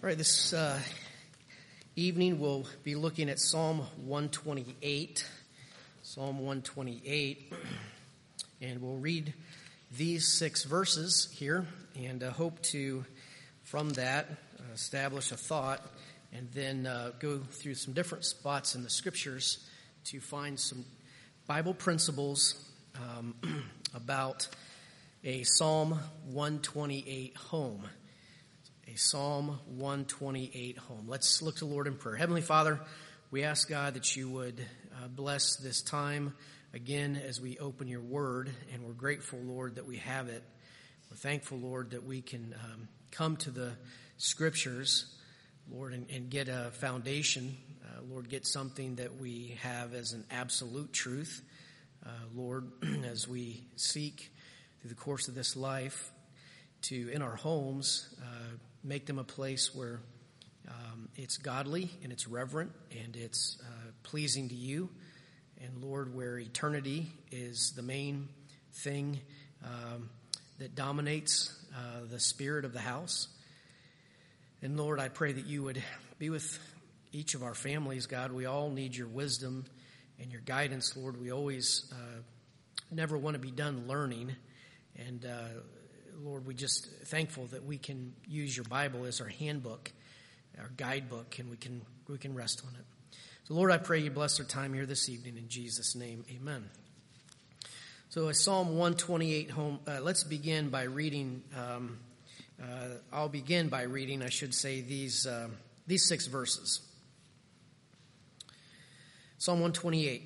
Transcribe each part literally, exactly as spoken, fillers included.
All right, this uh, evening we'll be looking at Psalm one twenty-eight. Psalm one twenty-eight. And we'll read these six verses here and uh, hope to, from that, uh, establish a thought and then uh, go through some different spots in the scriptures to find some Bible principles um, about a Psalm one twenty-eight home. A Psalm one twenty-eight home. Let's look to the Lord in prayer. Heavenly Father, we ask God that you would uh, bless this time again as we open your word, and we're grateful, Lord, that we have it. We're thankful, Lord, that we can um, come to the scriptures, Lord, and, and get a foundation. Uh, Lord, get something that we have as an absolute truth. Uh, Lord, as we seek through the course of this life to, in our homes, uh, make them a place where um, it's godly and it's reverent and it's uh, pleasing to you. And Lord, where eternity is the main thing um, that dominates uh, the spirit of the house. And Lord, I pray that you would be with each of our families, God. We all need your wisdom and your guidance, Lord. We always uh, never want to be done learning. And uh Lord, we just thankful that we can use your Bible as our handbook, our guidebook, and we can we can rest on it. So, Lord, I pray you bless our time here this evening in Jesus' name. Amen. So, a Psalm one twenty-eight home. Uh, let's begin by reading. Um, uh, I'll begin by reading, I should say, these uh, these six verses. Psalm one twenty-eight.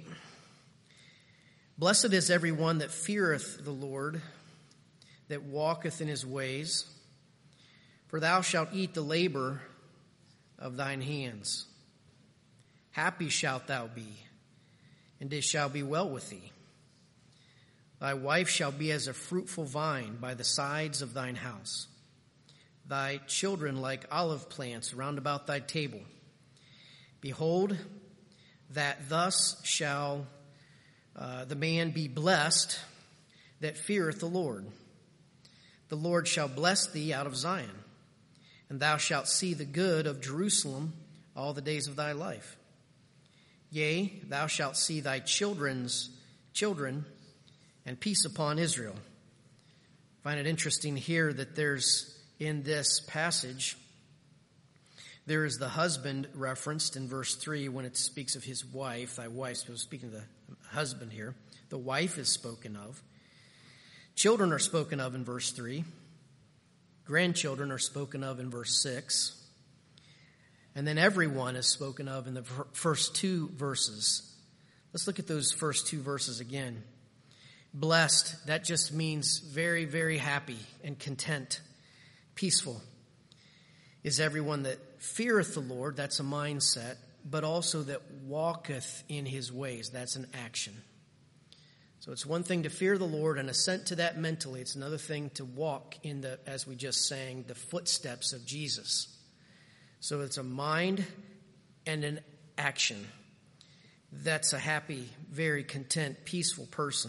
Blessed is everyone that feareth the Lord, that walketh in his ways. For thou shalt eat the labor of thine hands. Happy shalt thou be, and it shall be well with thee. Thy wife shall be as a fruitful vine by the sides of thine house. Thy children like olive plants round about thy table. Behold, that thus shall uh, the man be blessed that feareth the Lord. The Lord shall bless thee out of Zion, and thou shalt see the good of Jerusalem all the days of thy life. Yea, thou shalt see thy children's children, and peace upon Israel. I find it interesting here that there's, in this passage, there is the husband referenced in verse three when it speaks of his wife. Thy wife, so speaking of the husband here. The wife is spoken of. Children are spoken of in verse three. Grandchildren are spoken of in verse six. And then everyone is spoken of in the first two verses. Let's look at those first two verses again. Blessed, that just means very, very happy and content, peaceful, is everyone that feareth the Lord, that's a mindset, but also that walketh in his ways, that's an action. So it's one thing to fear the Lord and assent to that mentally. It's another thing to walk in the, as we just sang, the footsteps of Jesus. So it's a mind and an action. That's a happy, very content, peaceful person.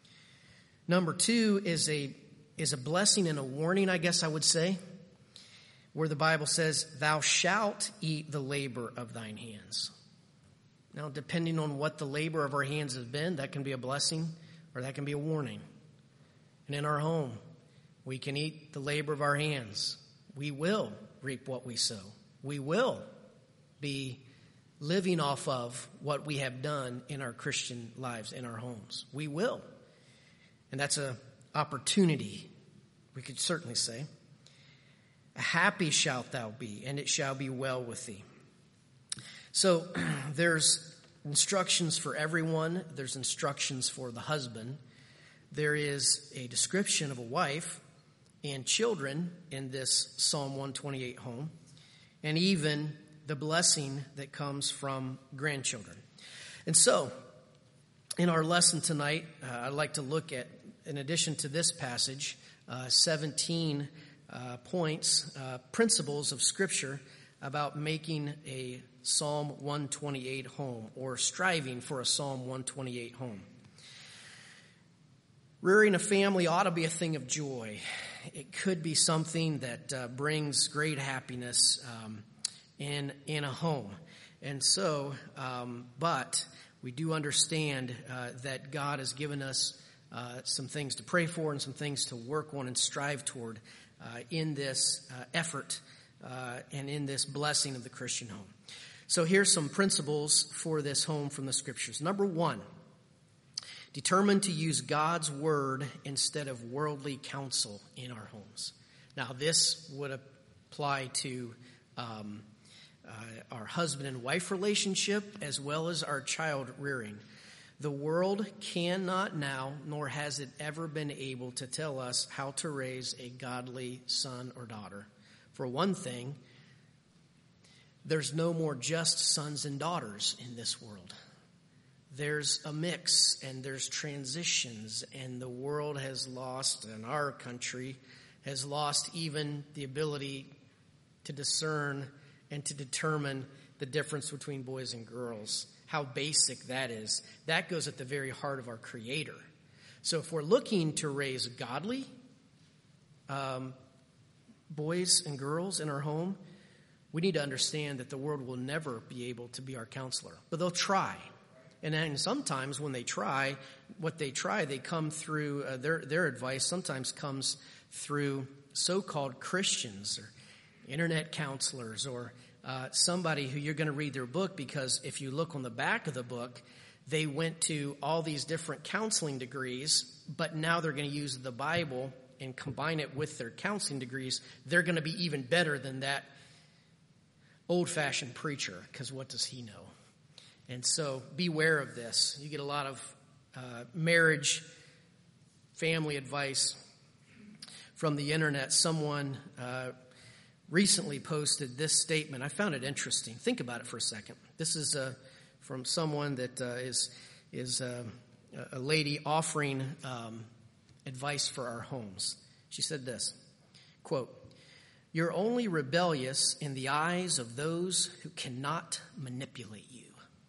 Number two is a is a blessing and a warning, I guess I would say, where the Bible says, thou shalt eat the labor of thine hands. Now, depending on what the labor of our hands has been, that can be a blessing or that can be a warning. And in our home, we can eat the labor of our hands. We will reap what we sow. We will be living off of what we have done in our Christian lives, in our homes. We will. And that's an opportunity, we could certainly say. Happy shalt thou be, and it shall be well with thee. So there's instructions for everyone. There's instructions for the husband. There is a description of a wife and children in this Psalm one twenty-eight home, and even the blessing that comes from grandchildren. And so, in our lesson tonight, uh, I'd like to look at, in addition to this passage, uh, seventeen uh, points, uh, principles of Scripture about making a Psalm one twenty-eight home, or striving for a Psalm one twenty-eight home. Rearing a family ought to be a thing of joy. it could be something that uh, brings great happiness um, in in a home. And so, um, but we do understand uh, that God has given us uh, some things to pray for and some things to work on and strive toward uh, in this uh, effort uh, and in this blessing of the Christian home. So here's some principles for this home from the Scriptures. Number one, determine to use God's word instead of worldly counsel in our homes. Now, this would apply to um, uh, our husband and wife relationship as well as our child rearing. The world cannot now, nor has it ever been able to tell us how to raise a godly son or daughter. For one thing, there's no more just sons and daughters in this world. There's a mix and there's transitions, and the world has lost, and our country has lost even the ability to discern and to determine the difference between boys and girls. How basic that is. That goes at the very heart of our Creator. So if we're looking to raise godly um, boys and girls in our home, we need to understand that the world will never be able to be our counselor, but they'll try. And then sometimes when they try, what they try, they come through, uh, their their advice sometimes comes through so-called Christians or internet counselors or uh, somebody who you're going to read their book, because if you look on the back of the book, they went to all these different counseling degrees, but now they're going to use the Bible and combine it with their counseling degrees. They're going to be even better than that old-fashioned preacher, because what does he know? And so beware of this. You get a lot of uh, marriage, family advice from the internet. Someone uh, recently posted this statement. I found it interesting. Think about it for a second. This is uh, from someone that uh, is is uh, a lady offering um, advice for our homes. She said this, quote, "You're only rebellious in the eyes of those who cannot manipulate you."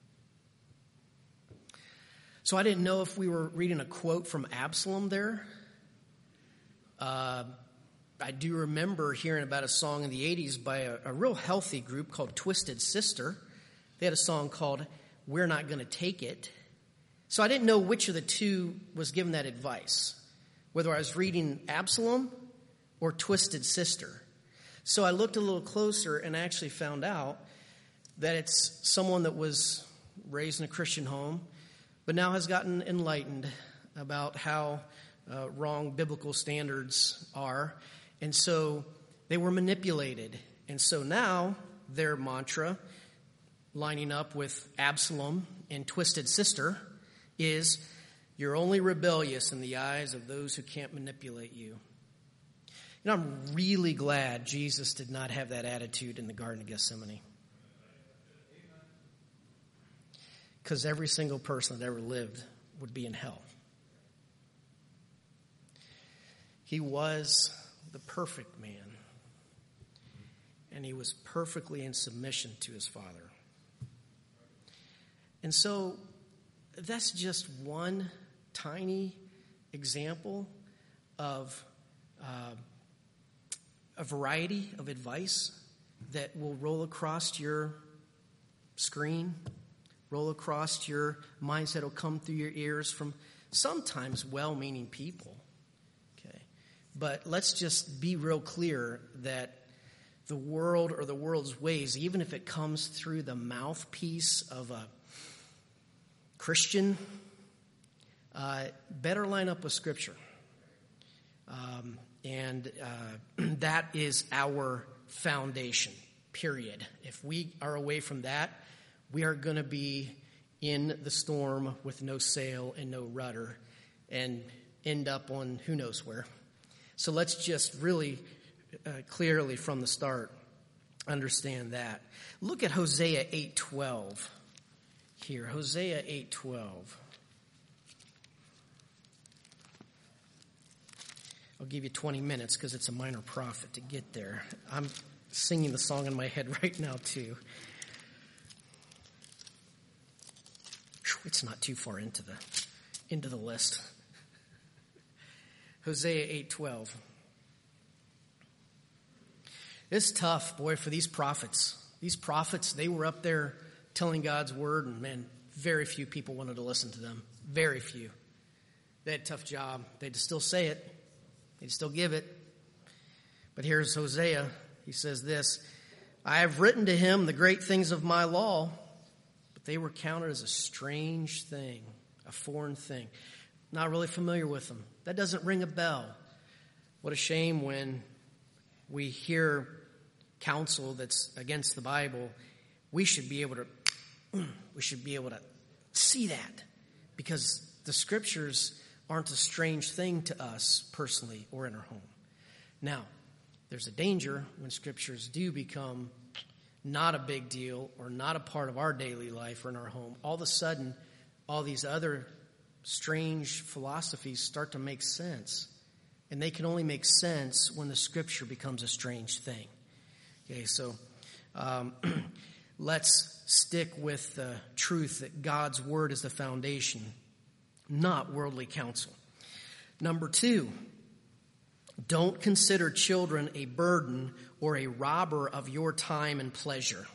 So I didn't know if we were reading a quote from Absalom there. Uh, I do remember hearing about a song in the eighties by a, a real healthy group called Twisted Sister. They had a song called "We're Not Gonna Take It." So I didn't know which of the two was giving that advice, whether I was reading Absalom or Twisted Sister. So I looked a little closer and actually found out that it's someone that was raised in a Christian home, but now has gotten enlightened about how uh, wrong biblical standards are. And so they were manipulated. And so now their mantra, lining up with Absalom and Twisted Sister, is, "You're only rebellious in the eyes of those who can't manipulate you." You know, I'm really glad Jesus did not have that attitude in the Garden of Gethsemane. Because every single person that ever lived would be in hell. He was the perfect man. And he was perfectly in submission to his Father. And so that's just one tiny example of uh, a variety of advice that will roll across your screen, roll across your mindset, will come through your ears from sometimes well-meaning people. Okay, but let's just be real clear that the world or the world's ways, even if it comes through the mouthpiece of a Christian, uh, better line up with Scripture. Um, and uh, that is our foundation, period. If we are away from that, we are going to be in the storm with no sail and no rudder and end up on who knows where. So let's just really uh, clearly from the start understand that. Look at Hosea eight twelve here. Hosea eight twelve. I'll give you twenty minutes because it's a minor prophet to get there. I'm singing the song in my head right now too. It's not too far into the into the list. Hosea eight twelve. It's tough, boy, for these prophets. These prophets, they were up there telling God's word, and man, very few people wanted to listen to them. Very few. They had a tough job. They'd still say it. They'd still give it. But here's Hosea. He says this, I have written to him the great things of my law, but they were counted as a strange thing, a foreign thing. Not really familiar with them. That doesn't ring a bell. What a shame when we hear counsel that's against the Bible. We should be able to, we should be able to see that, because the scriptures aren't a strange thing to us personally or in our home. Now, there's a danger when scriptures do become not a big deal or not a part of our daily life or in our home. All of a sudden, all these other strange philosophies start to make sense. And they can only make sense when the scripture becomes a strange thing. Okay, so um, let's stick with the truth that God's word is the foundation, not worldly counsel. Number two, don't consider children a burden or a robber of your time and pleasure.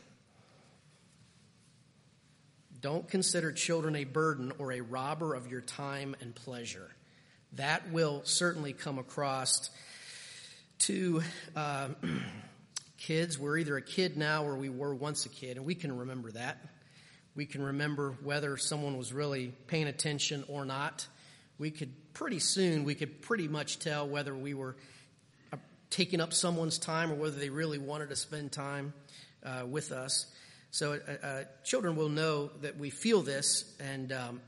Don't consider children a burden or a robber of your time and pleasure. That will certainly come across to uh, kids. We're either a kid now or we were once a kid, and we can remember that. We can remember whether someone was really paying attention or not. We could pretty soon, we could pretty much tell whether we were uh, taking up someone's time or whether they really wanted to spend time uh, with us. So uh, uh, children will know that we feel this, and um,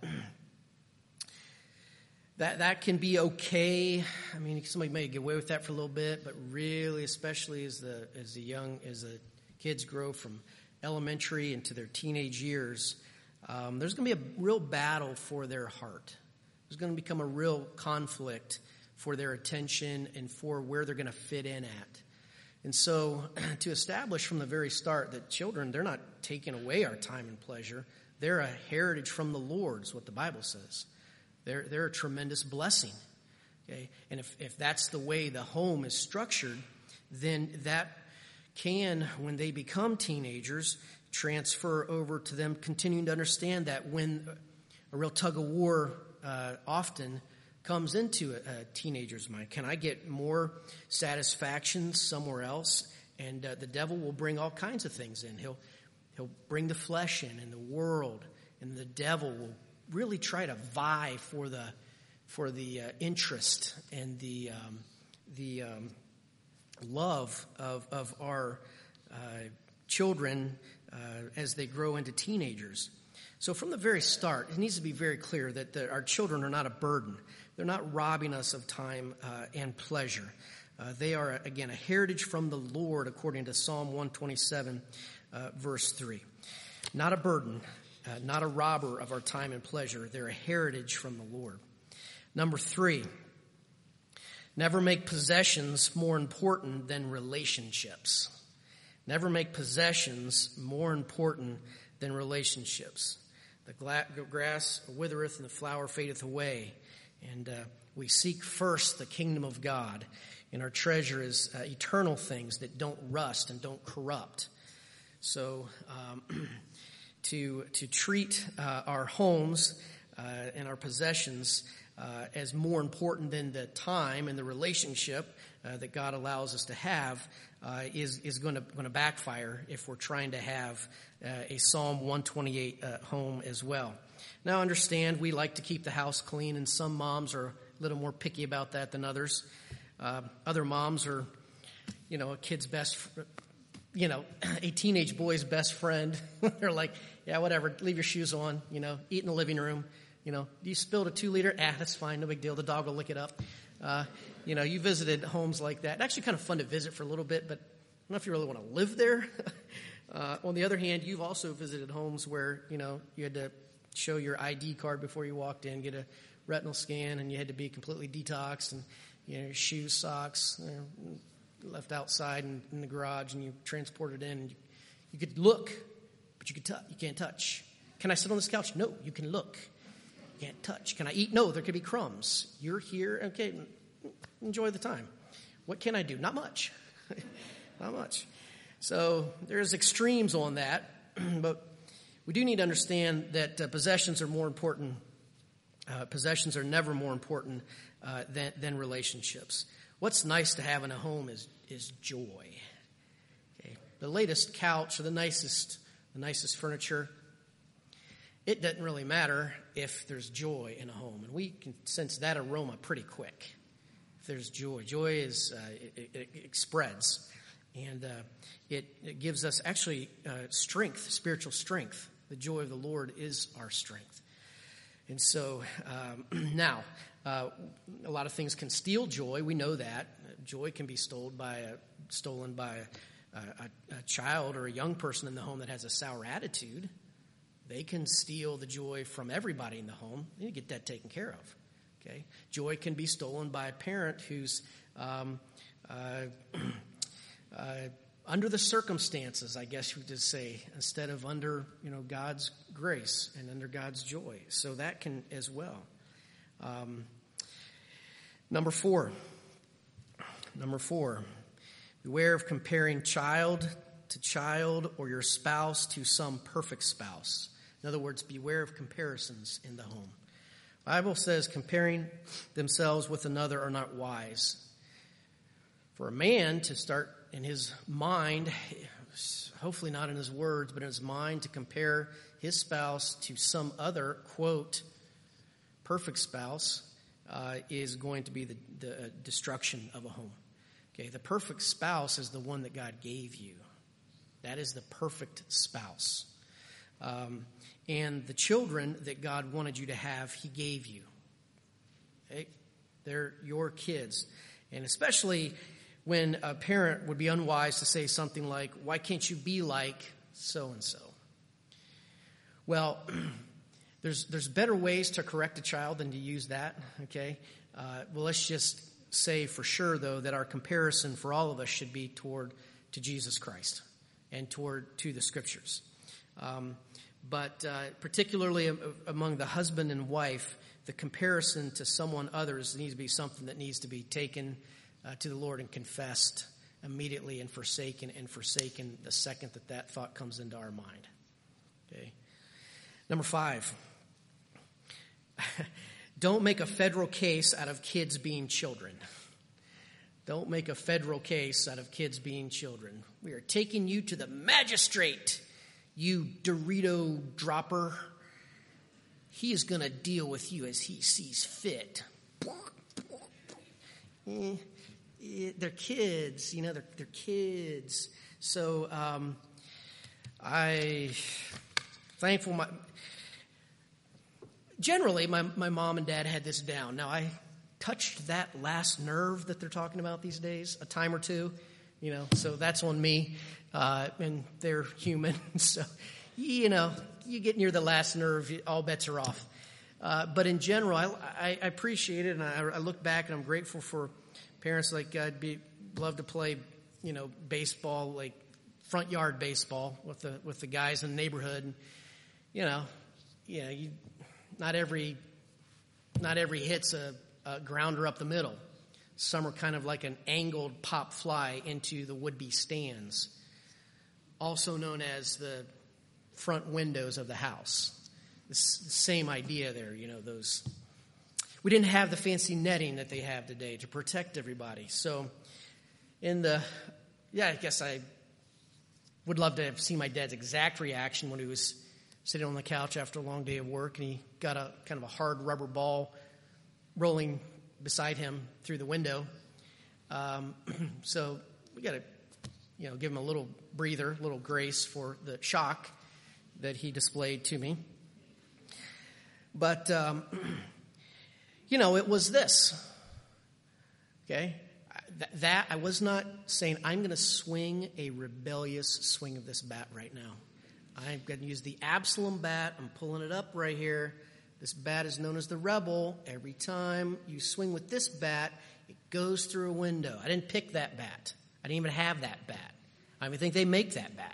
that that can be okay. I mean, somebody may get away with that for a little bit, but really, especially as the as the young as the kids grow from elementary into their teenage years, um, there's going to be a real battle for their heart. There's going to become a real conflict for their attention and for where they're going to fit in at. And so to establish from the very start that children, they're not taking away our time and pleasure. They're a heritage from the Lord, is what the Bible says. They're, they're a tremendous blessing. Okay? And if, if that's the way the home is structured, then that can, when they become teenagers, transfer over to them continuing to understand that when a real tug of war uh, often comes into a, a teenager's mind. Can I get more satisfaction somewhere else? And uh, the devil will bring all kinds of things in. He'll he'll bring the flesh in and the world, and the devil will really try to vie for the for the uh, interest and the um, the um, love of of our uh, children uh, as they grow into teenagers. So from the very start, it needs to be very clear that the, our children are not a burden. They're not robbing us of time uh, and pleasure. Uh, they are, again, a heritage from the Lord, according to Psalm one twenty-seven, uh, verse three. Not a burden, uh, not a robber of our time and pleasure. They're a heritage from the Lord. Number three, never make possessions more important than relationships. Never make possessions more important than relationships. The grass withereth and the flower fadeth away. And uh, we seek first the kingdom of God. And our treasure is uh, eternal things that don't rust and don't corrupt. So um, to to treat uh, our homes uh, and our possessions uh, as more important than the time and the relationship uh, that God allows us to have uh, is is going to going to backfire if we're trying to have uh, a Psalm one twenty-eight uh, home as well. Now, understand, we like to keep the house clean, and some moms are a little more picky about that than others. Uh, other moms are, you know, a kid's best, you know, a teenage boy's best friend. They're like, yeah, whatever, leave your shoes on, you know, eat in the living room. You know, you spilled a two-liter, ah, that's fine, no big deal, the dog will lick it up. Uh, you know, you visited homes like that. Actually kind of fun to visit for a little bit, but I don't know if you really want to live there. uh, on the other hand, you've also visited homes where, you know, you had to show your I D card before you walked in, get a retinal scan, and you had to be completely detoxed, and you know, your shoes, socks, you know, left outside in, in the garage, and you transported in. And you, you could look, but you could t- you can't touch. Can I sit on this couch? No, you can look. You can't touch. Can I eat? No, there could be crumbs. You're here, okay? Enjoy the time. What can I do? Not much. not much. So there's extremes on that, but we do need to understand that uh, possessions are more important. Uh, possessions are never more important uh, than, than relationships. What's nice to have in a home is is joy. Okay, the latest couch or the nicest the nicest furniture. It doesn't really matter if there's joy in a home, and we can sense that aroma pretty quick. If there's joy, joy is uh, it, it, it spreads, and uh, it, it gives us actually uh, strength, spiritual strength. The joy of the Lord is our strength. And so um, now, uh, a lot of things can steal joy. We know that joy can be stolen by a, stolen by a, a, a child or a young person in the home that has a sour attitude. They can steal the joy from everybody in the home. You need to get that taken care of. Okay, joy can be stolen by a parent who's um, uh, uh, under the circumstances, I guess you would say, instead of under you know God's grace and under God's joy. So that can as well. Um, number four. Number four. Beware of comparing child to child or your spouse to some perfect spouse. In other words, beware of comparisons in the home. The Bible says comparing themselves with another are not wise. For a man to start in his mind, hopefully not in his words, but in his mind, to compare his spouse to some other, quote, perfect spouse, uh, is going to be the, the destruction of a home. Okay, the perfect spouse is the one that God gave you. That is the perfect spouse. Um, and the children that God wanted you to have, he gave you. Okay? They're your kids. And especially when a parent would be unwise to say something like, why can't you be like so-and-so? Well, there's there's better ways to correct a child than to use that, okay? Uh, well, let's just say for sure, though, that our comparison for all of us should be toward to Jesus Christ and toward to the Scriptures. Um, but uh, particularly among the husband and wife, the comparison to someone others needs to be something that needs to be taken uh, to the Lord and confessed immediately and forsaken and forsaken the second that that thought comes into our mind. Okay. Number five, don't make a federal case out of kids being children. Don't make a federal case out of kids being children. We are taking you to the magistrate, you Dorito dropper. He is going to deal with you as he sees fit. Eh, eh, they're kids, you know, they're, they're kids. So um, I thankful my generally my, my mom and dad had this down. Now I touched that last nerve that they're talking about these days a time or two, you know, so that's on me. Uh, and they're human, so you know, you get near the last nerve, all bets are off. Uh, but in general, I, I, I appreciate it, and I, I look back, and I'm grateful for parents like I'd be love to play, you know, baseball, like front yard baseball with the with the guys in the neighborhood. And, you know, you know, you, not every not every hit's a, a grounder up the middle. Some are kind of like an angled pop fly into the would-be stands, also known as the front windows of the house. The same idea there, you know, those. We didn't have the fancy netting that they have today to protect everybody. So in the, yeah, I guess I would love to have seen my dad's exact reaction when he was sitting on the couch after a long day of work and he got a kind of a hard rubber ball rolling beside him through the window. Um, so we got to, you know, give him a little breather, a little grace for the shock that he displayed to me. But, um, you know, it was this, okay? Th- that, I was not saying, I'm going to swing a rebellious swing of this bat right now. I'm going to use the Absalom bat. I'm pulling it up right here. This bat is known as the Rebel. Every time you swing with this bat, it goes through a window. I didn't pick that bat. I didn't even have that bat. I don't even think they make that bat.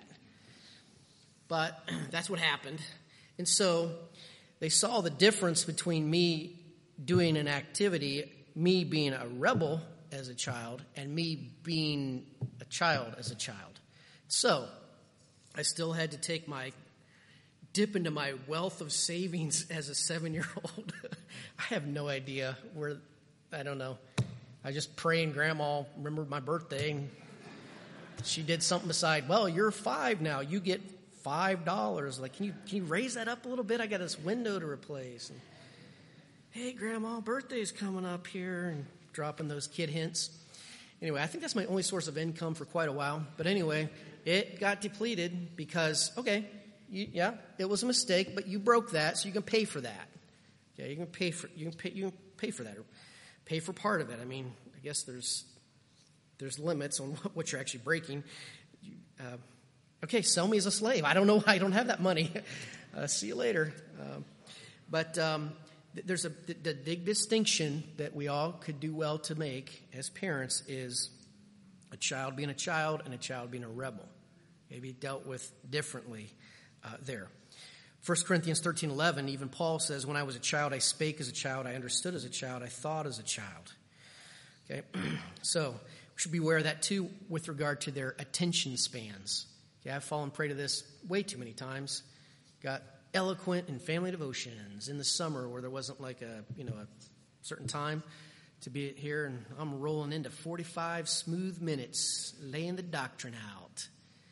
But that's what happened. And so they saw the difference between me doing an activity, me being a rebel as a child and me being a child as a child. So I still had to take my dip into my wealth of savings as a seven-year-old. I have no idea where, I don't know. I just pray and Grandma remembered my birthday and she did something beside, well, you're five now. You get five dollars. Like, can you can you raise that up a little bit? I got this window to replace. And, hey, Grandma, birthday's coming up here, and dropping those kid hints. Anyway, I think that's my only source of income for quite a while. But anyway, it got depleted because, okay, you, yeah, it was a mistake, but you broke that, so you can pay for that. Okay, you can pay for you can pay you can pay for that, or pay for part of it. I mean, I guess there's there's limits on what, what you're actually breaking. You, uh, okay, sell me as a slave. I don't know. I don't have that money. uh, see you later. Uh, but um, th- there's a the, the big distinction that we all could do well to make as parents is a child being a child and a child being a rebel. Maybe dealt with differently uh, there. First Corinthians thirteen eleven, even Paul says, when I was a child, I spake as a child, I understood as a child, I thought as a child. Okay, so we should be aware of that too with regard to their attention spans. Okay, I've fallen prey to this way too many times. Got eloquent in family devotions in the summer where there wasn't like a, you know, a certain time to be here, and I'm rolling into forty-five smooth minutes, laying the doctrine out.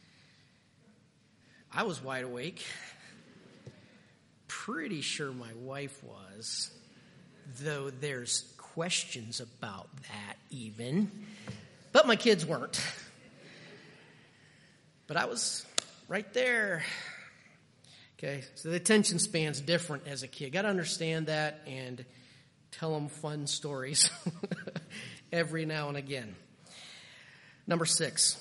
I was wide awake. Pretty sure my wife was, though there's questions about that even. But my kids weren't. But I was right there. Okay, so the attention span's different as a kid. Got to understand that and tell them fun stories every now and again. Number six,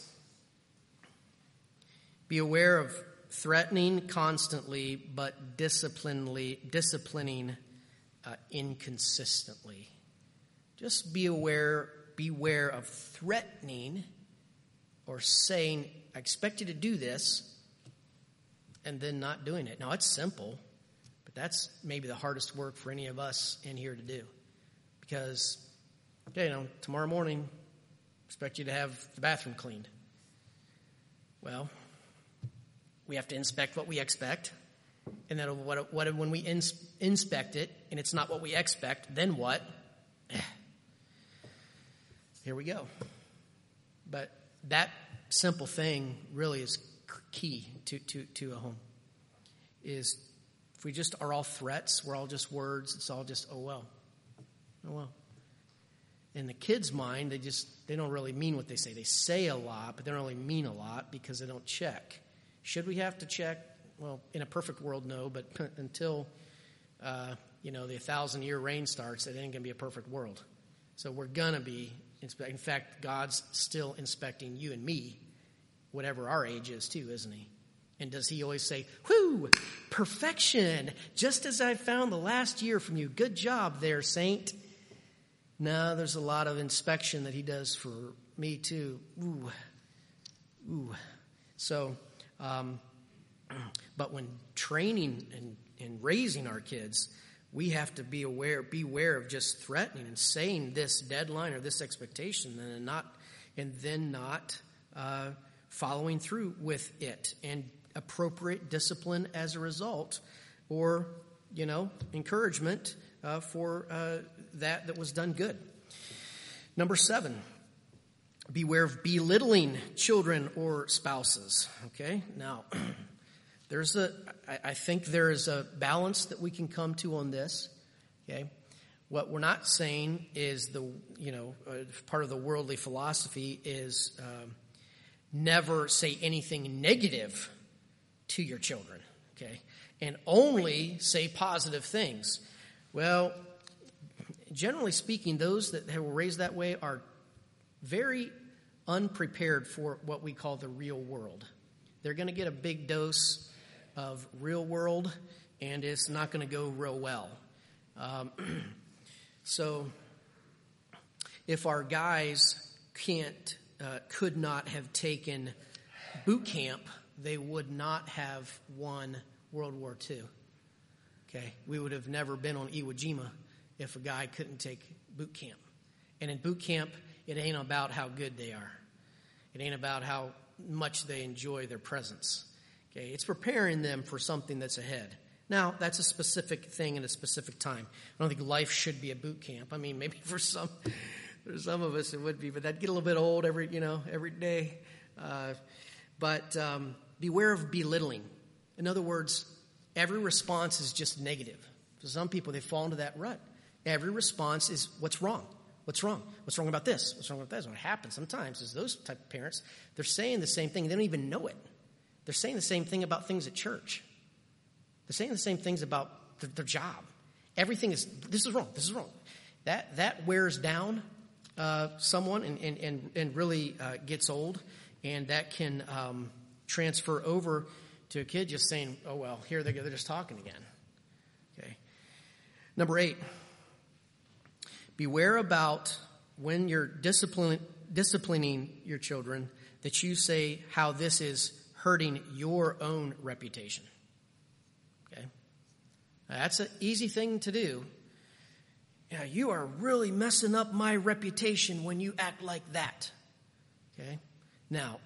be aware of threatening constantly, but disciplinedly, disciplining uh, inconsistently. Just be aware, beware of threatening or saying, I expect you to do this, and then not doing it. Now, it's simple, but that's maybe the hardest work for any of us in here to do. Because, okay, you know, tomorrow morning, expect you to have the bathroom cleaned. Well, we have to inspect what we expect. And then what, what, when we ins, inspect it and it's not what we expect, then what? Here we go. But that simple thing really is key to, to, to a home. Is if we just are all threats, we're all just words, it's all just, oh well. Oh well. In the kids' mind, they just, they don't really mean what they say. They say a lot, but they don't really mean a lot because they don't check. Should we have to check? Well, in a perfect world, no. But until, uh, you know, the thousand-year reign starts, it ain't going to be a perfect world. So we're going to be, inspe- in fact, God's still inspecting you and me, whatever our age is too, isn't he? And does he always say, whoo, perfection, just as I found the last year from you. Good job there, saint. No, there's a lot of inspection that he does for me too. Ooh, ooh. So... Um, but when training and, and raising our kids, we have to be aware, beware of just threatening and saying this deadline or this expectation, and not, and then not uh, following through with it, and appropriate discipline as a result, or you know, encouragement uh, for uh, that that was done good. Number seven. Beware of belittling children or spouses. Okay, now there's a. I, I think there is a balance that we can come to on this. Okay, what we're not saying is the you know uh, part of the worldly philosophy is um, never say anything negative to your children. Okay, and only say positive things. Well, generally speaking, those that were raised that way are very unprepared for what we call the real world. They're going to get a big dose of real world, and it's not going to go real well. Um, so if our guys can't, uh, could not have taken boot camp, they would not have won World War Two. Okay, we would have never been on Iwo Jima if a guy couldn't take boot camp. And in boot camp, It ain't about how good they are. It ain't about how much they enjoy their presence. Okay, it's preparing them for something that's ahead. Now, that's a specific thing in a specific time. I don't think life should be a boot camp. I mean, maybe for some, for some of us it would be, but that'd get a little bit old every, you know, every day. Uh, but um, beware of belittling. In other words, every response is just negative. For some people, they fall into that rut. Every response is, what's wrong? What's wrong? What's wrong about this? What's wrong about that? What happens sometimes is those type of parents, they're saying the same thing. They don't even know it. They're saying the same thing about things at church. They're saying the same things about their, their job. Everything is, this is wrong, this is wrong. That that wears down uh, someone and, and, and, and really uh, gets old, and that can um, transfer over to a kid just saying, oh, well, here they go, they're just talking again. Okay. Number eight, beware about when you're discipline, disciplining your children that you say how this is hurting your own reputation. Okay? Now, that's an easy thing to do. Yeah, you are really messing up my reputation when you act like that. Okay? Now,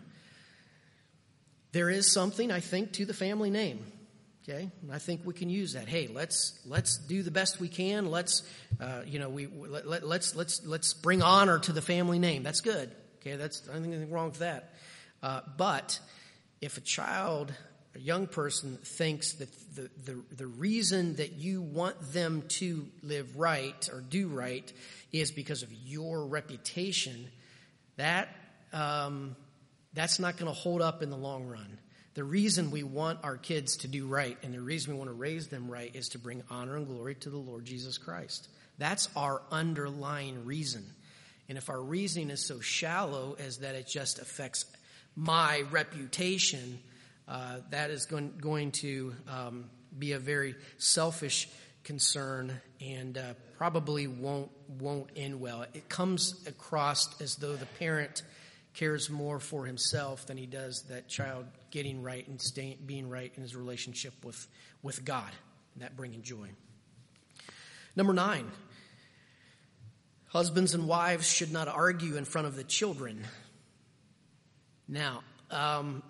there is something, I think, to the family name. Okay? And I think we can use that. Hey, let's let's do the best we can. Let's uh, you know, we let, let, let's let's let's bring honor to the family name. That's good. Okay? That's I don't think anything wrong with that. Uh, but if a child, a young person thinks that the, the, the reason that you want them to live right or do right is because of your reputation, that um, that's not going to hold up in the long run. The reason we want our kids to do right and the reason we want to raise them right is to bring honor and glory to the Lord Jesus Christ. That's our underlying reason. And if our reasoning is so shallow as that it just affects my reputation, uh, that is going, going to um, be a very selfish concern and uh, probably won't won't end well. It comes across as though the parent cares more for himself than he does that child getting right and staying, being right in his relationship with, with God, and that bringing joy. Number nine, husbands and wives should not argue in front of the children. Now, um,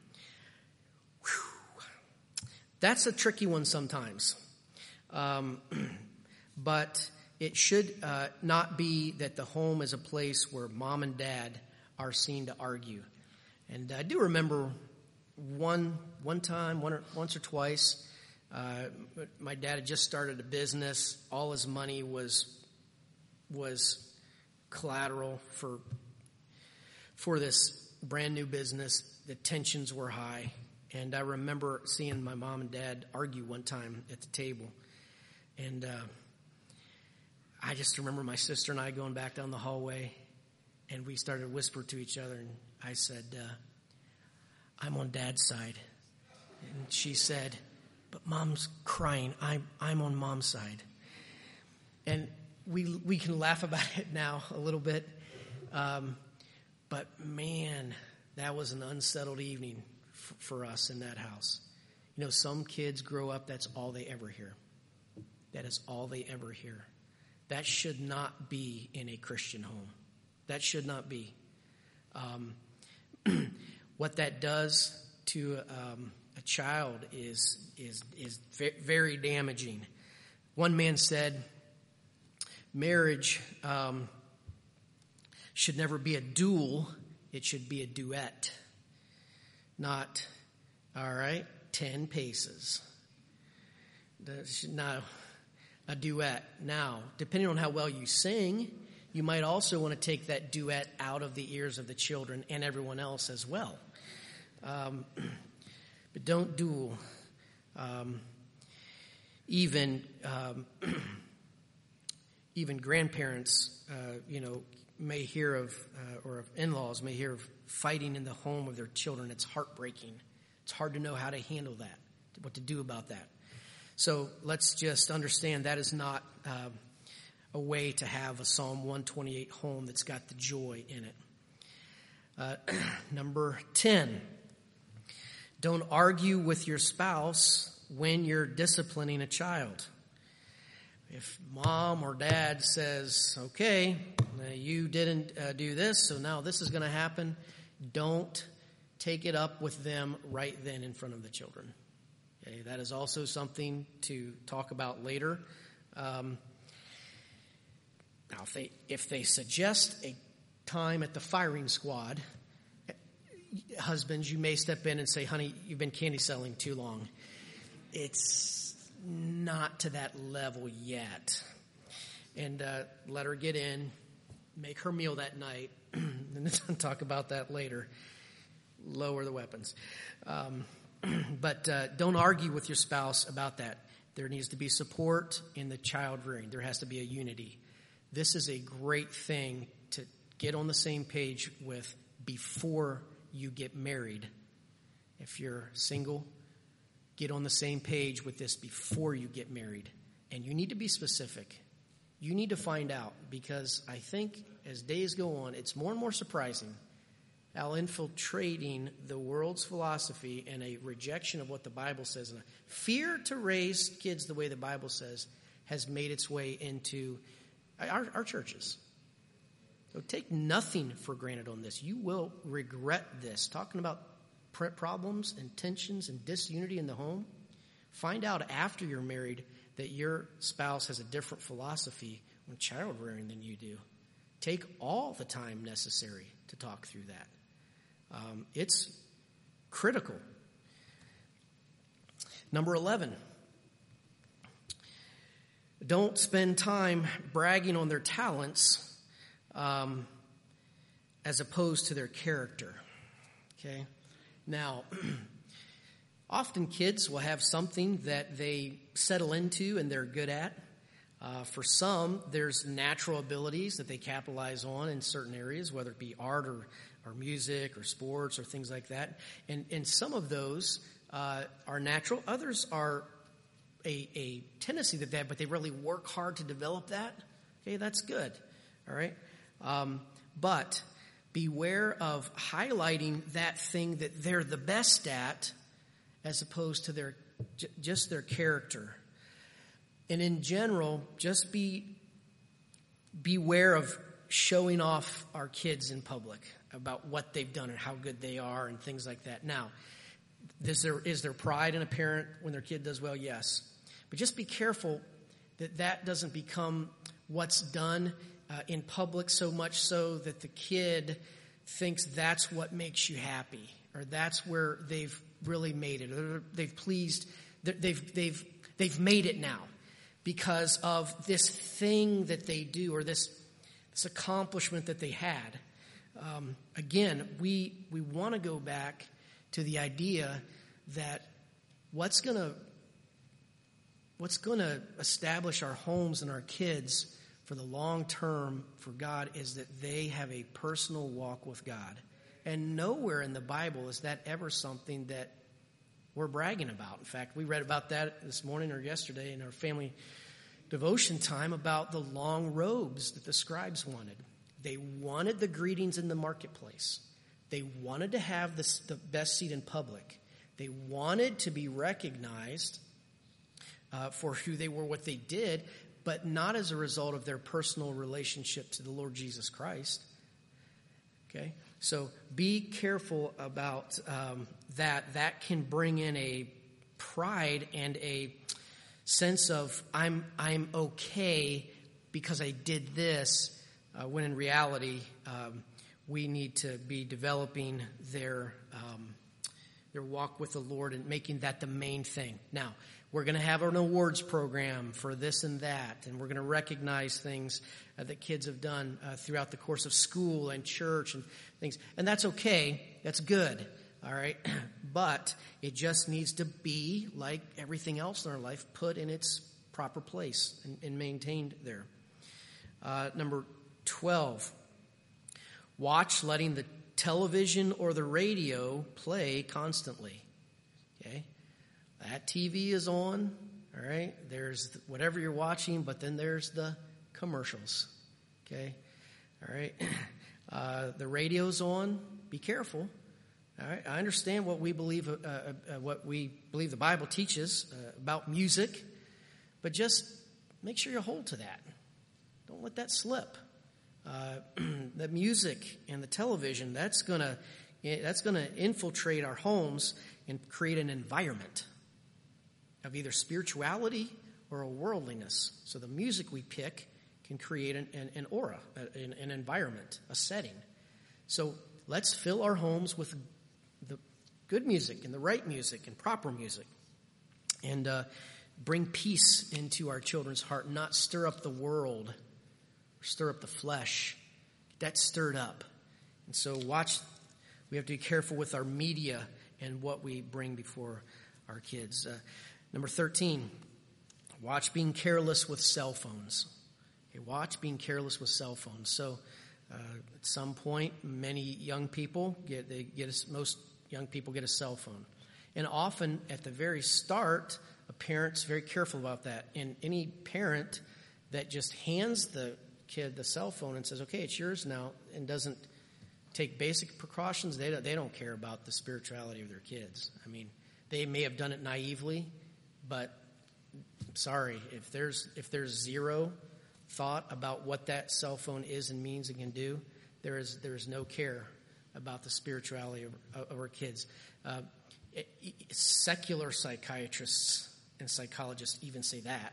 that's a tricky one sometimes. Um, but it should uh, not be that the home is a place where mom and dad are seen to argue. And I do remember one one time, one or, once or twice, uh, my dad had just started a business. All his money was was collateral for for this brand new business. The tensions were high. And I remember seeing my mom and dad argue one time at the table. And uh, I just remember my sister and I going back down the hallway, and we started to whisper to each other. And I said, uh, I'm on Dad's side. And she said, but Mom's crying. I'm, I'm on Mom's side. And we we can laugh about it now a little bit. Um, but man, that was an unsettled evening f- for us in that house. You know, some kids grow up, that's all they ever hear. That is all they ever hear. That should not be in a Christian home. That should not be. Um, what that does to um, a child is is is very damaging. One man said, marriage um, should never be a duel. It should be a duet. Not, all right, ten paces. No, a duet. Now, depending on how well you sing, you might also want to take that duet out of the ears of the children and everyone else as well. Um, but don't duel. Um, even um, even grandparents, uh, you know, may hear of, uh, or in-laws may hear of fighting in the home of their children. It's heartbreaking. It's hard to know how to handle that, what to do about that. So let's just understand that is not uh, a way to have a Psalm one twenty-eight home that's got the joy in it. Uh, number ten, don't argue with your spouse when you're disciplining a child. If mom or dad says, okay, Uh, you didn't uh, do this, so now this is going to happen. Don't take it up with them right then in front of the children. Okay, that is also something to talk about later. Um, now, if they if they suggest a time at the firing squad, husbands, you may step in and say, "Honey, you've been candy selling too long." It's not to that level yet. And uh, let her get in, make her meal that night, and talk about that later. Lower the weapons. Um, but uh, don't argue with your spouse about that. There needs to be support in the child rearing. There has to be a unity. This is a great thing to get on the same page with before you get married. If you're single, get on the same page with this before you get married. And you need to be specific. You need to find out, because I think as days go on, it's more and more surprising how infiltrating the world's philosophy and a rejection of what the Bible says and a fear to raise kids the way the Bible says has made its way into our, our churches. So take nothing for granted on this. You will regret this. Talking about problems and tensions and disunity in the home, find out after you're married that your spouse has a different philosophy on child rearing than you do. Take all the time necessary to talk through that. Um, it's critical. Number eleven, don't spend time bragging on their talents um, as opposed to their character. Okay? Now, often kids will have something that they settle into and they're good at. Uh, for some, there's natural abilities that they capitalize on in certain areas, whether it be art or, or music or sports or things like that. And, and some of those uh, are natural. Others are a, a tendency to that, but they really work hard to develop that. Okay, that's good. All right? Um, but beware of highlighting that thing that they're the best at as opposed to their j- just their character. And in general, just be beware of showing off our kids in public about what they've done and how good they are and things like that. Now, is there, is there pride in a parent when their kid does well? Yes. But just be careful that that doesn't become what's done uh, in public, so much so that the kid thinks that's what makes you happy, or that's where they've really made it, or they've pleased, they've they've they've made it now because of this thing that they do, or this this accomplishment that they had. Um, again, we we want to go back to the idea that what's gonna what's gonna establish our homes and our kids for the long term for God is that they have a personal walk with God. And nowhere in the Bible is that ever something that we're bragging about. In fact, we read about that this morning or yesterday in our family devotion time about the long robes that the scribes wanted. They wanted the greetings in the marketplace. They wanted to have the, the best seat in public. They wanted to be recognized uh, for who they were, what they did, but not as a result of their personal relationship to the Lord Jesus Christ. Okay? So be careful about um, that. That can bring in a pride and a sense of I'm I'm okay because I did this, uh, when in reality um, we need to be developing their um, their walk with the Lord and making that the main thing. Now, we're going to have an awards program for this and that, and we're going to recognize things uh, that kids have done uh, throughout the course of school and church and things. And that's okay. That's good. All right. But it just needs to be, like everything else in our life, put in its proper place and, and maintained there. Uh, number twelve, watch letting the television or the radio play constantly. Okay. That T V is on, all right? There's whatever you're watching, but then there's the commercials, okay? All right? Uh, the radio's on. Be careful, all right? I understand what we believe, uh, uh, what we believe the Bible teaches uh, about music, but just make sure you hold to that. Don't let that slip, Uh, the music and the television, that's going to that's going to infiltrate our homes and create an environment of either spirituality or a worldliness. So the music we pick can create an, an, an aura, an, an environment, a setting. So let's fill our homes with the good music and the right music and proper music, and uh, bring peace into our children's heart, not stir up the world, or stir up the flesh. That's stirred up. And so watch, we have to be careful with our media and what we bring before our kids. Uh, number thirteen, watch being careless with cell phones. Okay, watch being careless with cell phones. So uh, at some point, many young people get, they get a, most young people get a cell phone. And often at the very start, a parent's very careful about that. And any parent that just hands the kid the cell phone and says, okay, it's yours now, and doesn't take basic precautions, they don't, they don't care about the spirituality of their kids. I mean, they may have done it naively, but I'm sorry, if there's if there's zero thought about what that cell phone is and means and can do, there is there is no care about the spirituality of, of our kids. Uh, it, it, secular psychiatrists and psychologists even say that.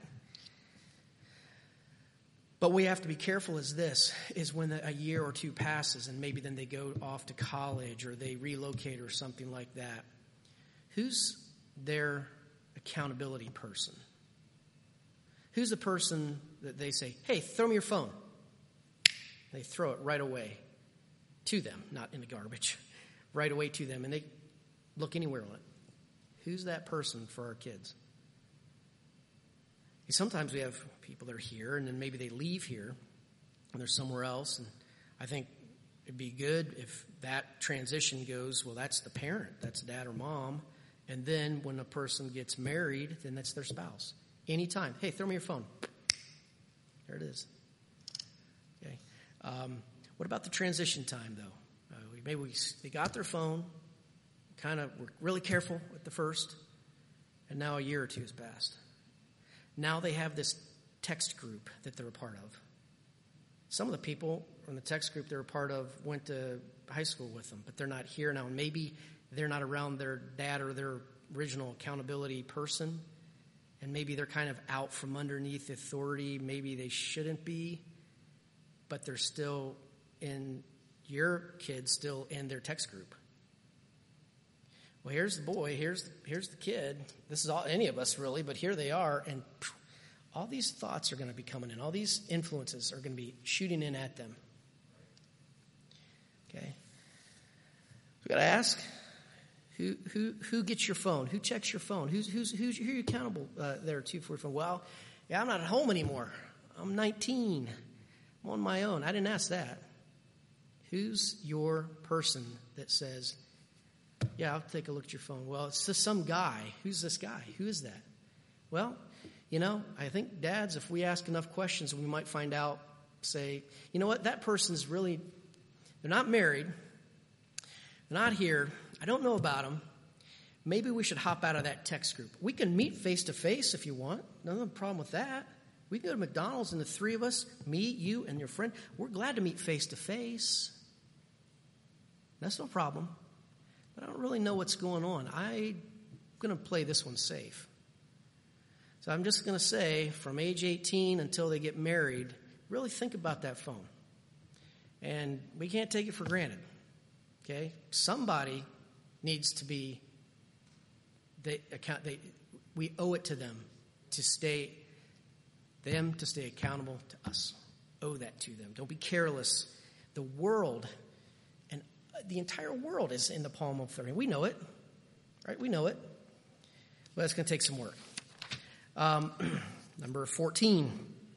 But we have to be careful is this, is when a year or two passes and maybe then they go off to college or they relocate or something like that. Who's their accountability person? Who's the person that they say, hey, throw me your phone? They throw it right away to them, not in the garbage, right away to them, and they look anywhere on it. Who's that person for our kids? Sometimes we have people that are here, and then maybe they leave here, and they're somewhere else, and I think it'd be good if that transition goes, well, that's the parent, that's dad or mom, and then when a person gets married, then that's their spouse. Anytime, hey, throw me your phone. There it is. Okay. Um, what about the transition time, though? Uh, we, maybe we, they got their phone, kind of were really careful at the first, and now a year or two has passed. Now they have this text group that they're a part of. Some of the people from the text group they're a part of went to high school with them, but they're not here now. And maybe they're not around their dad or their original accountability person, and maybe they're kind of out from underneath authority. Maybe they shouldn't be, but they're still in, your kids still in their text group. Well, here's the boy, here's here's the kid. This is all any of us really, but here they are, and all these thoughts are going to be coming in. All these influences are going to be shooting in at them. Okay, we got to ask who who who gets your phone? Who checks your phone? Who's who's who's who are you accountable uh, there to for your phone? Well, yeah, I'm not at home anymore. I'm nineteen. I'm on my own. I didn't ask that. Who's your person that says, yeah, I'll take a look at your phone. Well, it's just some guy. Who's this guy? Who is that? Well, you know, I think dads, if we ask enough questions, we might find out, say, you know what, that person's really, they're not married. They're not here. I don't know about them. Maybe we should hop out of that text group. We can meet face to face if you want. No problem with that. We can go to McDonald's and the three of us, me, you, and your friend, we're glad to meet face to face. That's no problem. But I don't really know what's going on. I'm going to play this one safe. So I'm just going to say, from age eighteen until they get married, really think about that phone. And we can't take it for granted. Okay? Somebody needs to be, they account. They, we owe it to them to stay, them to stay accountable to us. Owe that to them. Don't be careless. The world, and the entire world is in the palm of their hand. We know it, right? We know it. But it's going to take some work. Um, number fourteen.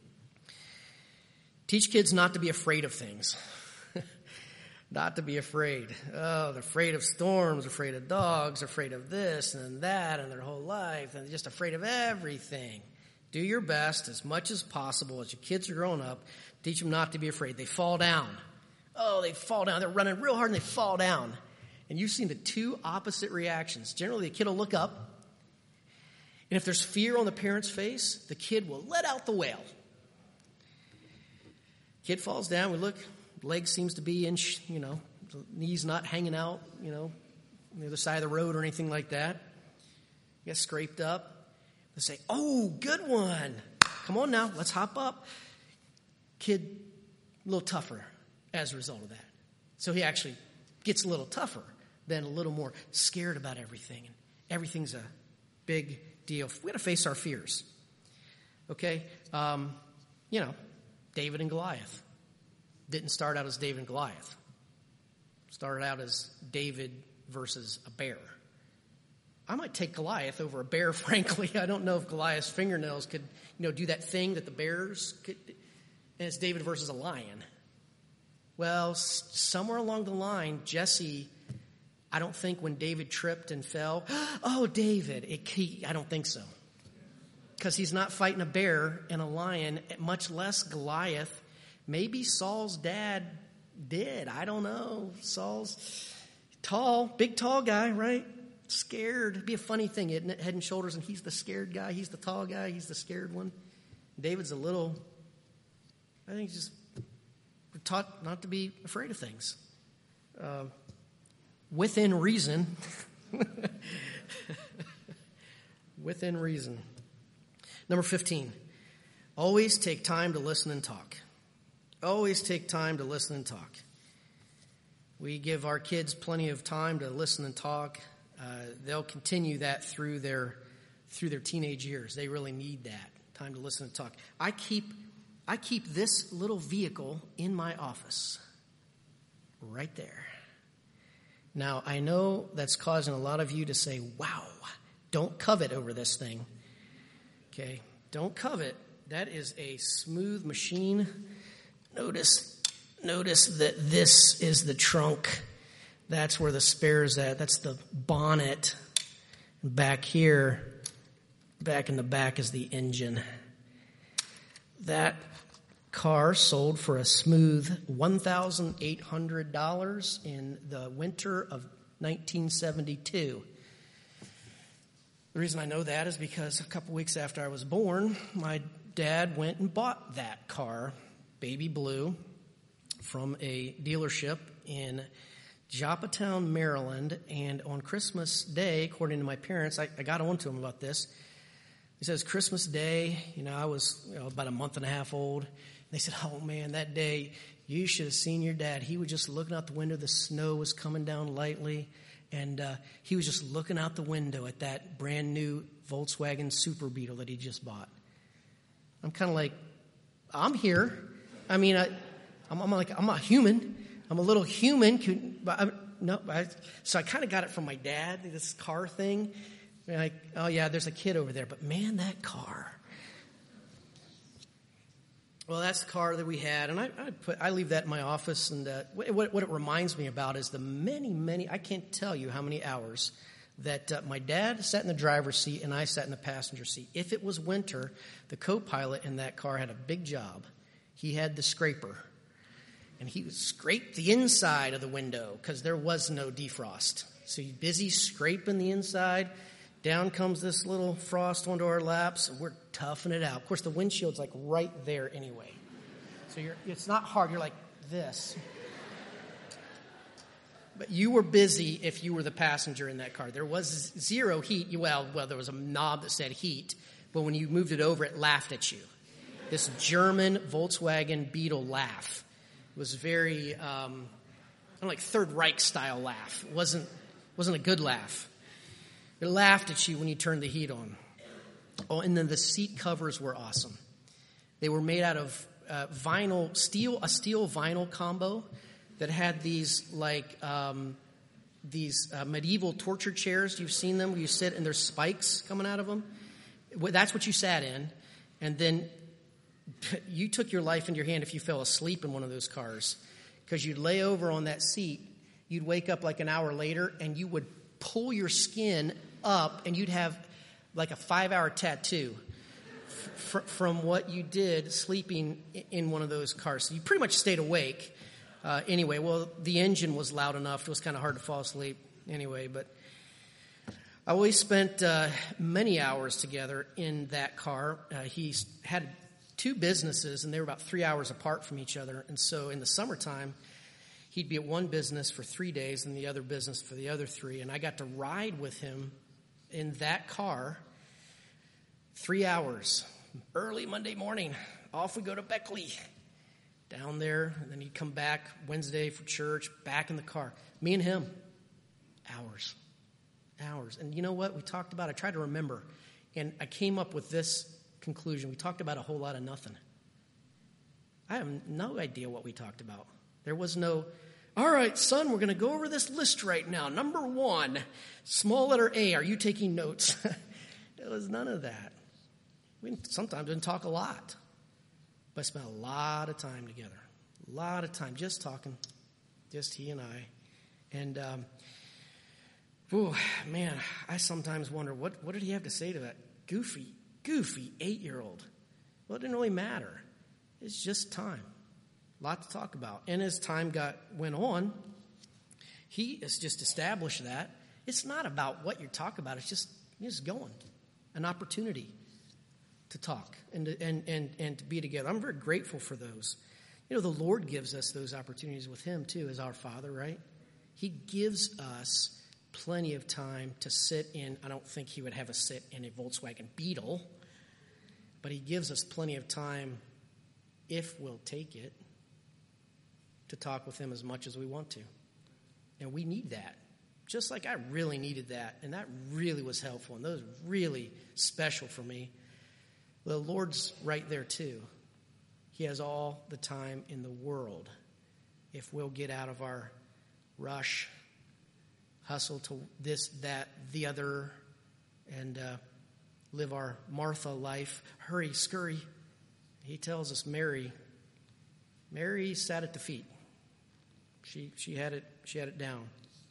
Teach kids not to be afraid of things. Not to be afraid. Oh, they're afraid of storms, afraid of dogs, afraid of this and that and their whole life, and they're just afraid of everything. Do your best as much as possible as your kids are growing up. Teach them not to be afraid. They fall down. Oh, they fall down. They're running real hard and they fall down. And you've seen the two opposite reactions. Generally, the kid will look up. And if there's fear on the parent's face, the kid will let out the wail. Kid falls down. We look. Leg seems to be in, you know, knees not hanging out, you know, on the other side of the road or anything like that. Gets scraped up. They say, oh, good one. Come on now, let's hop up. Kid, a little tougher as a result of that. So he actually gets a little tougher, then a little more scared about everything. And everything's a big deal. We got to face our fears. Okay? Um, you know, David and Goliath. Didn't start out as David and Goliath. Started out as David versus a bear. I might take Goliath over a bear, frankly. I don't know if Goliath's fingernails could, you know, do that thing that the bears could. And it's David versus a lion. Well, s- somewhere along the line, Jesse, I don't think when David tripped and fell, oh, David, it, he, I don't think so. Because he's not fighting a bear and a lion, much less Goliath. Maybe Saul's dad did. I don't know. Saul's tall, big tall guy, right? Scared. It'd be a funny thing, isn't it? Head and shoulders, and he's the scared guy. He's the tall guy. He's the scared one. David's a little, I think just we're taught not to be afraid of things. Uh, within reason. Within reason. Number fifteen. Always take time to listen and talk. Always take time to listen and talk. We give our kids plenty of time to listen and talk. Uh, they'll continue that through their through their teenage years. They really need that time to listen and talk. I keep I keep this little vehicle in my office, right there. Now I know that's causing a lot of you to say, "Wow, don't covet over this thing." Okay, don't covet. That is a smooth machine. Notice, notice that this is the trunk. That's where the spare is at. That's the bonnet. Back here, back in the back is the engine. That car sold for a smooth one thousand eight hundred dollars in the winter of nineteen seventy-two. The reason I know that is because a couple weeks after I was born, my dad went and bought that car, baby blue, from a dealership in Joppatown, Maryland. And on Christmas Day, according to my parents, I, I got on to him about this. He says, Christmas Day, you know, I was you know, about a month and a half old. And they said, oh, man, that day, you should have seen your dad. He was just looking out the window. The snow was coming down lightly. And uh, he was just looking out the window at that brand new Volkswagen Super Beetle that he just bought. I'm kind of like, I'm here. I mean, I, I'm, I'm like, I'm a human. I'm a little human. Can, but I, no, I, so I kind of got it from my dad, this car thing. And like, oh yeah, there's a kid over there, but man, that car. Well, that's the car that we had, and I, I put I leave that in my office. And uh, what what it reminds me about is the many many I can't tell you how many hours that uh, my dad sat in the driver's seat and I sat in the passenger seat. If it was winter, the co-pilot in that car had a big job. He had the scraper, and he would scrape the inside of the window because there was no defrost. So he's busy scraping the inside. Down comes this little frost onto our laps, and we're toughing it out. Of course, the windshield's like right there anyway. So you're, it's not hard. You're like this. But you were busy if you were the passenger in that car. There was zero heat. Well, well, there was a knob that said heat, but when you moved it over, it laughed at you. This German Volkswagen Beetle laugh. It was very, um, I don't know, like Third Reich style laugh. It wasn't, wasn't a good laugh. It laughed at you when you turned the heat on. Oh, and then the seat covers were awesome. They were made out of uh, vinyl, steel, a steel vinyl combo that had these like um, these uh, medieval torture chairs. You've seen them where you sit and there's spikes coming out of them. That's what you sat in, and then you took your life into your hand if you fell asleep in one of those cars, because you'd lay over on that seat, you'd wake up like an hour later, and you would pull your skin up, and you'd have like a five-hour tattoo f- from what you did sleeping in one of those cars. So you pretty much stayed awake. Uh, anyway, well, the engine was loud enough. It was kind of hard to fall asleep anyway, but I always spent uh, many hours together in that car. Uh, he had two businesses, and they were about three hours apart from each other. And so in the summertime, he'd be at one business for three days and the other business for the other three. And I got to ride with him in that car three hours. Early Monday morning, off we go to Beckley. Down there, and then he'd come back Wednesday for church, back in the car. Me and him, hours, hours. And you know what we talked about? I tried to remember, and I came up with this conclusion. We talked about a whole lot of nothing. I have no idea what we talked about. There was no, all right, son, we're going to go over this list right now. Number one, small letter A, are you taking notes? There was none of that. We sometimes didn't talk a lot. But spent a lot of time together. A lot of time just talking. Just he and I. And, um, ooh, man, I sometimes wonder, what, what did he have to say to that goofy, goofy eight-year-old? Well, it didn't really matter. It's just time. A lot to talk about. And as time got went on, he has just established that. It's not about what you talk about. It's just, it's just going. An opportunity to talk and to, and, and, and to be together. I'm very grateful for those. You know, the Lord gives us those opportunities with him, too, as our Father, right? He gives us plenty of time to sit in. I don't think he would have us sit in a Volkswagen Beetle, but he gives us plenty of time, if we'll take it, to talk with him as much as we want to. And we need that. Just like I really needed that, and that really was helpful, and that was really special for me. The Lord's right there, too. He has all the time in the world if we'll get out of our rush, hustle to this, that, the other, and uh, live our Martha life. Hurry, scurry. He tells us Mary, Mary sat at the feet. She she had it she had it down.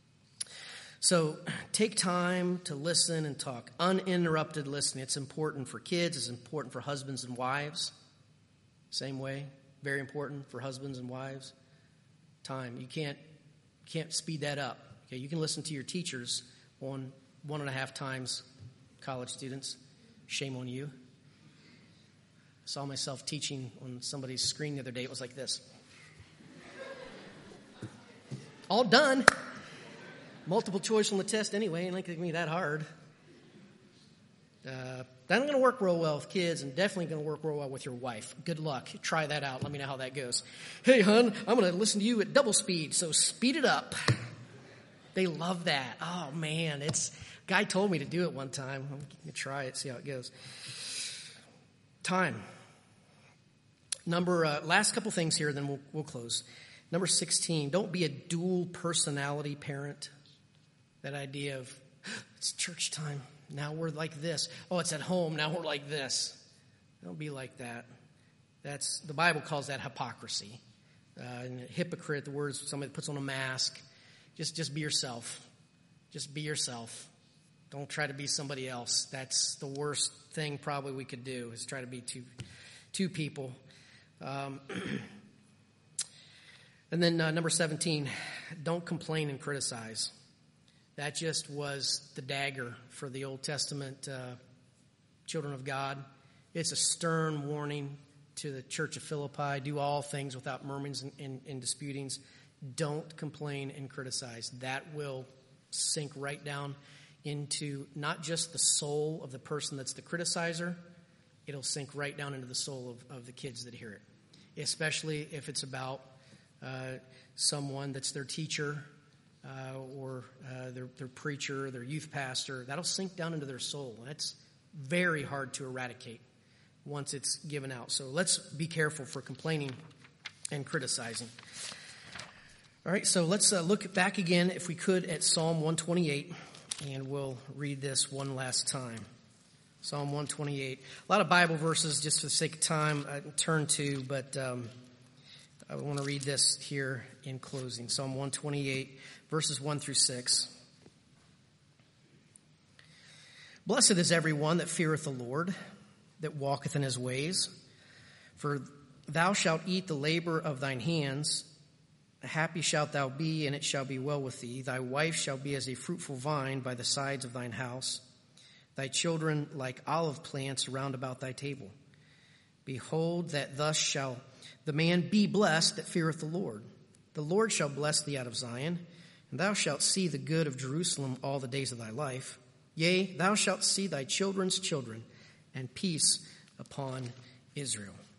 So take time to listen and talk. Uninterrupted listening. It's important for kids. It's important for husbands and wives. Same way. Very important for husbands and wives. Time. You can't can't speed that up. Okay, you can listen to your teachers one one and a half times, college students. Shame on you. I saw myself teaching on somebody's screen the other day. It was like this. All done. Multiple choice on the test anyway. It ain't going to be that hard. Uh, that ain't going to work real well with kids, and definitely going to work real well with your wife. Good luck. Try that out. Let me know how that goes. Hey, hon, I'm going to listen to you at double speed, so speed it up. They love that. Oh, man. It's guy told me to do it one time. I'm going to try it, see how it goes. Time. Number, uh, last couple things here, then we'll, we'll close. Number sixteen, don't be a dual personality parent. That idea of, it's church time. Now we're like this. Oh, it's at home. Now we're like this. Don't be like that. That's the Bible calls that hypocrisy. Uh, and hypocrite, the word is somebody that puts on a mask. Just, just be yourself. Just be yourself. Don't try to be somebody else. That's the worst thing probably we could do is try to be two, two people. Um, and then uh, number seventeen, don't complain and criticize. That just was the dagger for the Old Testament uh, children of God. It's a stern warning to the church of Philippi. Do all things without murmurings and, and, and disputings. Don't complain and criticize. That will sink right down into not just the soul of the person that's the criticizer. It'll sink right down into the soul of, of the kids that hear it. Especially if it's about uh, someone that's their teacher, Uh, or uh, their, their preacher, their youth pastor. That'll sink down into their soul. That's very hard to eradicate once it's given out. So let's be careful for complaining and criticizing. All right, so let's uh, look back again, if we could, at Psalm one twenty-eight, and we'll read this one last time. Psalm one twenty-eight. A lot of Bible verses, just for the sake of time, I turn to, but um, I want to read this here in closing. Psalm one twenty-eight, verses one through six. Blessed is everyone that feareth the Lord, that walketh in his ways. For thou shalt eat the labor of thine hands. Happy shalt thou be, and it shall be well with thee. Thy wife shall be as a fruitful vine by the sides of thine house. Thy children like olive plants round about thy table. Behold, that thus shall the man be blessed that feareth the Lord. The Lord shall bless thee out of Zion, and thou shalt see the good of Jerusalem all the days of thy life. Yea, thou shalt see thy children's children, and peace upon Israel.